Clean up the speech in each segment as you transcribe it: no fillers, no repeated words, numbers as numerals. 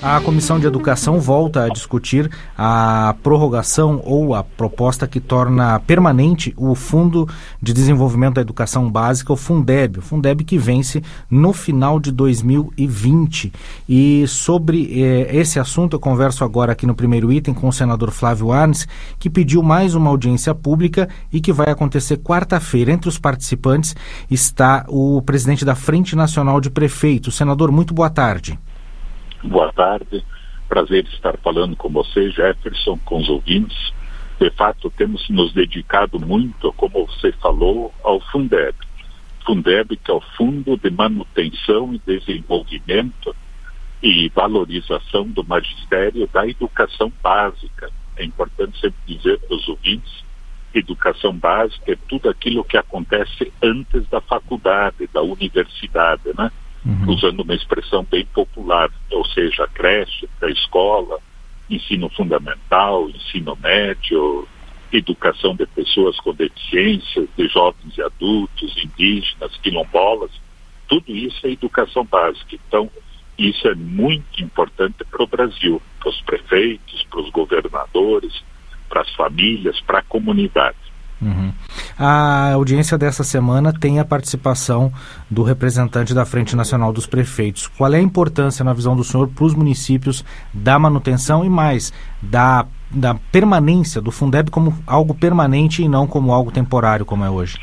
A Comissão de Educação volta a discutir a prorrogação ou a proposta que torna permanente o Fundo de Desenvolvimento da Educação Básica, o Fundeb que vence no final de 2020. E sobre esse assunto eu converso agora aqui no primeiro item com o senador Flávio Arnes, que pediu mais uma audiência pública e que vai acontecer quarta-feira. Entre os participantes está o presidente da Frente Nacional de Prefeitos. Senador, muito boa tarde. Boa tarde, prazer estar falando com você, Jefferson, com os ouvintes. De fato, temos nos dedicado muito, como você falou, ao Fundeb. Fundeb, que é o Fundo de Manutenção e Desenvolvimento e Valorização do Magistério da Educação Básica. É importante sempre dizer para os ouvintes, educação básica é tudo aquilo que acontece antes da faculdade, da universidade, né? Usando uma expressão bem popular, ou seja, creche, pré-escola, ensino fundamental, ensino médio, educação de pessoas com deficiências, de jovens e adultos, indígenas, quilombolas, tudo isso é educação básica. Então, isso é muito importante para o Brasil, para os prefeitos, para os governadores, para as famílias, para a comunidade. A audiência dessa semana tem a participação do representante da Frente Nacional dos Prefeitos. Qual é a importância, na visão do senhor, para os municípios da manutenção e mais da permanência do Fundeb como algo permanente e não como algo temporário, como é hoje?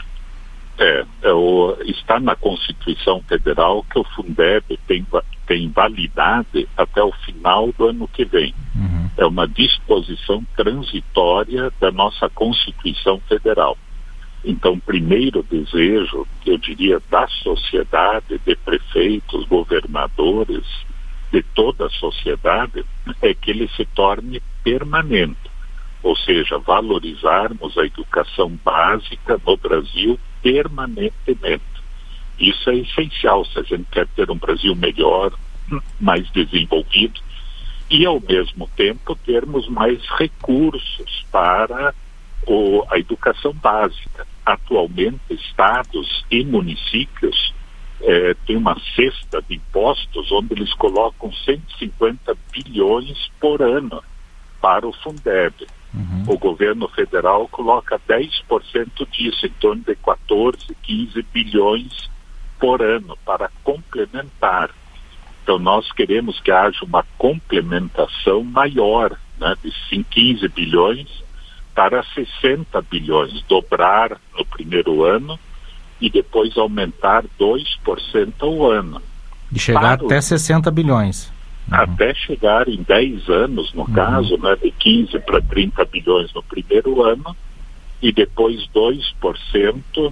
Está na Constituição Federal que o Fundeb tem validade até o final do ano que vem. É uma disposição transitória da nossa Constituição Federal. Então, o primeiro desejo, eu diria, da sociedade, de prefeitos, governadores, de toda a sociedade, é que ele se torne permanente. Ou seja, valorizarmos a educação básica no Brasil permanentemente. Isso é essencial se a gente quer ter um Brasil melhor, mais desenvolvido e, ao mesmo tempo, termos mais recursos para a educação básica. Atualmente, estados e municípios têm uma cesta de impostos onde eles colocam 150 bilhões por ano para o Fundeb. O governo federal coloca 10% disso, em torno de 14, 15 bilhões por ano, para complementar. Então, nós queremos que haja uma complementação maior, né, de 15 bilhões para 60 bilhões, dobrar no primeiro ano e depois aumentar 2% ao ano. E chegar até 60 bilhões. Até chegar em 10 anos, no caso, né, de 15 para 30 bilhões no primeiro ano e depois 2%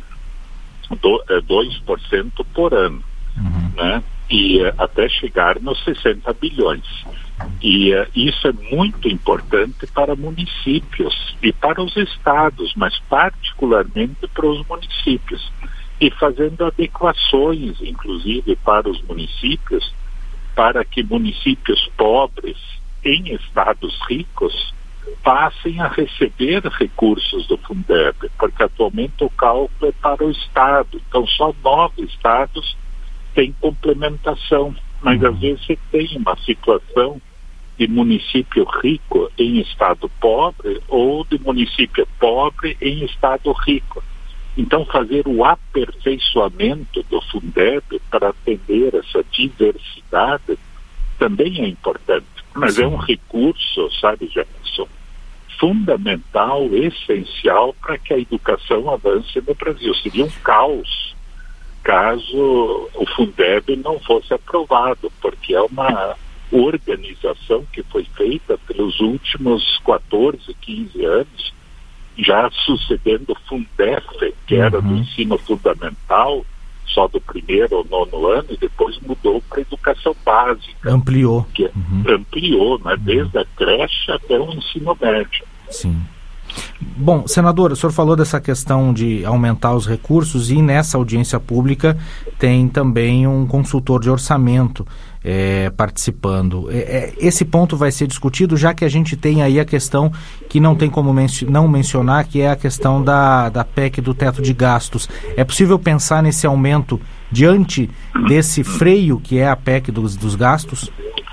por ano, né? E até chegar nos 60 bilhões. E isso é muito importante para municípios e para os estados, mas particularmente para os municípios. E fazendo adequações, inclusive, para os municípios, para que municípios pobres em estados ricos passem a receber recursos do Fundeb, porque atualmente o cálculo é para o estado. Então, só 9 estados têm complementação, mas às vezes você tem uma situação de município rico em estado pobre ou de município pobre em estado rico. Então, fazer o aperfeiçoamento do Fundeb para atender essa diversidade também é importante. Mas é um recurso, sabe, Jefferson, fundamental, essencial para que a educação avance no Brasil. Seria um caos caso o Fundeb não fosse aprovado, porque é uma organização que foi feita pelos últimos 14, 15 anos, já sucedendo o Fundef, que era do ensino fundamental, só do primeiro ou nono ano, e depois mudou para a educação básica. Ampliou. Ampliou, né? Desde a creche até o ensino médio. Sim. Bom, senador, o senhor falou dessa questão de aumentar os recursos e nessa audiência pública tem também um consultor de orçamento participando. Esse ponto vai ser discutido, já que a gente tem aí a questão que não tem como não mencionar, que é a questão da PEC do teto de gastos. É possível pensar nesse aumento diante desse freio que é a PEC dos gastos?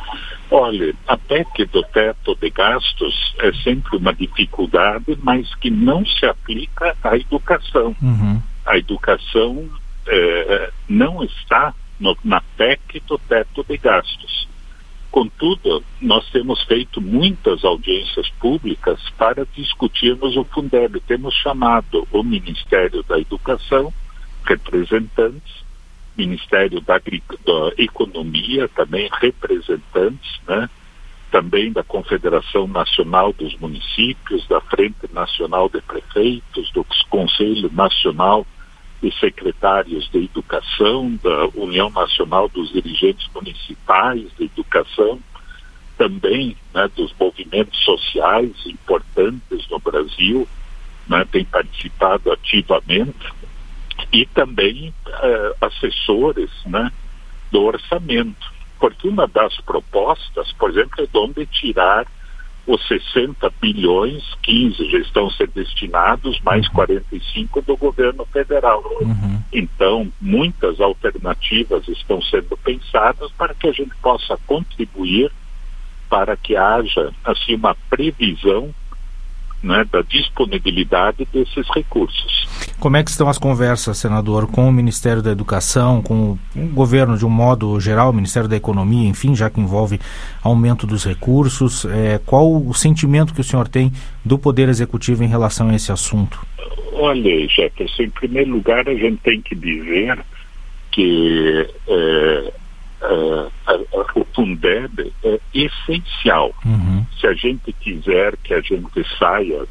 Olha, a PEC do teto de gastos é sempre uma dificuldade, mas que não se aplica à educação. A educação não está na PEC do teto de gastos. Contudo, nós temos feito muitas audiências públicas para discutirmos o Fundeb. Temos chamado o Ministério da Educação, representantes, Ministério da Economia, também representantes, né? Também da Confederação Nacional dos Municípios, da Frente Nacional de Prefeitos, do Conselho Nacional de Secretários de Educação, da União Nacional dos Dirigentes Municipais de Educação, também, né, dos movimentos sociais importantes no Brasil, né, tem participado ativamente, e também assessores, né, do orçamento. Porque uma das propostas, por exemplo, é de onde tirar os 60 bilhões, 15 já estão sendo destinados, mais 45 do governo federal. Então, muitas alternativas estão sendo pensadas para que a gente possa contribuir para que haja, assim, uma previsão, né, da disponibilidade desses recursos. Como é que estão as conversas, senador, com o Ministério da Educação, com o governo de um modo geral, o Ministério da Economia, enfim, já que envolve aumento dos recursos? Qual o sentimento que o senhor tem do Poder Executivo em relação a esse assunto? Olha, Jefferson, em primeiro lugar a gente tem que dizer que o Fundeb é essencial. Se a gente quiser que a gente saia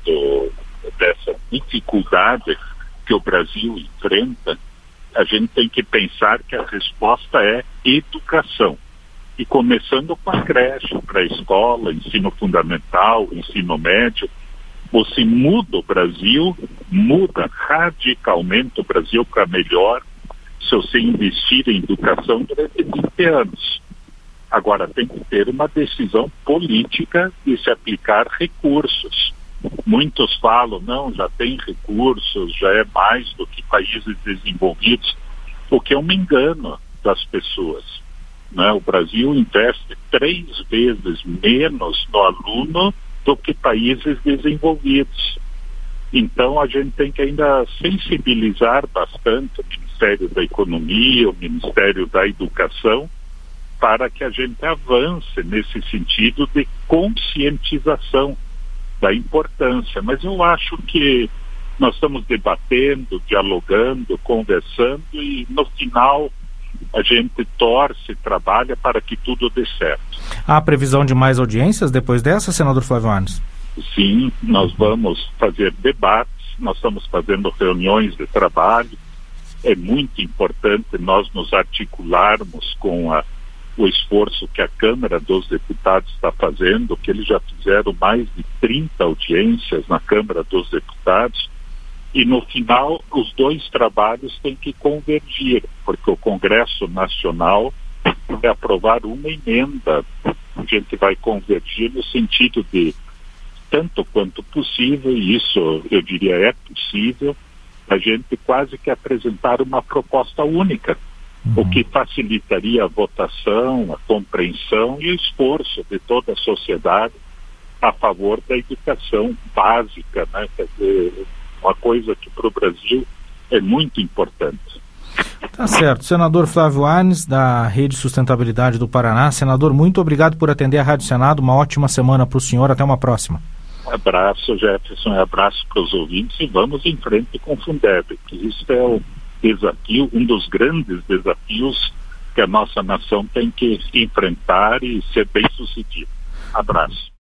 dessa dificuldade que o Brasil enfrenta, a gente tem que pensar que a resposta é educação. E começando com a creche, pré-escola, ensino fundamental, ensino médio. Ou se muda o Brasil, muda radicalmente o Brasil para melhor, se você investir em educação durante 20 anos. Agora, tem que ter uma decisão política de se aplicar recursos. Muitos falam, não, já tem recursos, já é mais do que países desenvolvidos, o que é um engano das pessoas, né? O Brasil investe 3 vezes menos no aluno do que países desenvolvidos. Então, a gente tem que ainda sensibilizar bastante o Ministério da Economia, o Ministério da Educação, para que a gente avance nesse sentido de conscientização da importância. Mas eu acho que nós estamos debatendo, dialogando, conversando e, no final, a gente torce, trabalha para que tudo dê certo. Há previsão de mais audiências depois dessa, senador Flávio Arnes? Sim, nós vamos fazer debates, nós estamos fazendo reuniões de trabalho. É muito importante nós nos articularmos com o esforço que a Câmara dos Deputados está fazendo, que eles já fizeram mais de 30 audiências na Câmara dos Deputados, e no final os dois trabalhos têm que convergir, porque o Congresso Nacional vai aprovar uma emenda, a gente vai convergir no sentido de, tanto quanto possível, e isso eu diria é possível, a gente quase que apresentar uma proposta única, o que facilitaria a votação, a compreensão e o esforço de toda a sociedade a favor da educação básica, né? Quer dizer, uma coisa que para o Brasil é muito importante. Tá certo. Senador Flávio Arnes, da Rede Sustentabilidade do Paraná. Senador, muito obrigado por atender a Rádio Senado. Uma ótima semana para o senhor. Até uma próxima. Abraço, Jefferson. Abraço para os ouvintes e vamos em frente com o Fundeb, que isso é o desafio, um dos grandes desafios que a nossa nação tem que enfrentar e ser bem-sucedido. Abraço.